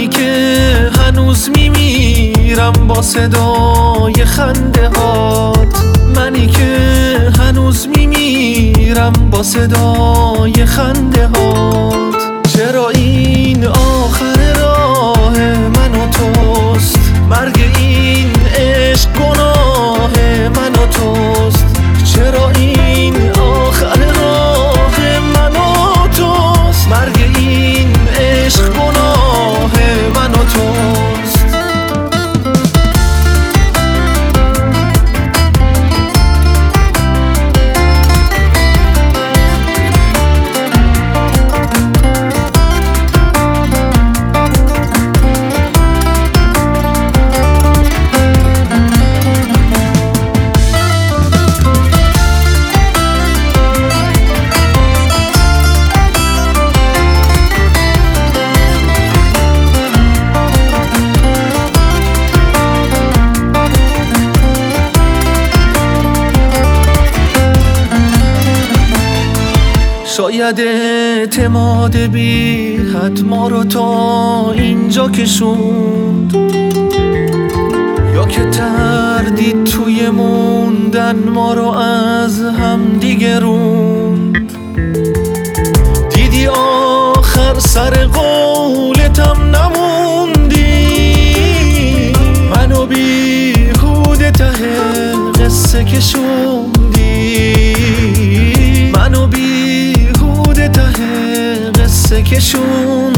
که هنوز میمیرم با صدای خنده هات، منی که هنوز میمیرم با صدای خنده هات. چرا این آخر راه من و توست، مرگ این عشق گناه من و توست. چرا این آخر راه من و توست، مرگ این عشق گناه من و توست. شاید اعتماد بی حد ما رو تا اینجا کشوند، یا که تردید توی موندن ما رو از هم دیگه روند. دیدی آخر سر قولتم نموندی، منو بیهوده ته قصه کشوندی، منو ته قصه کشون.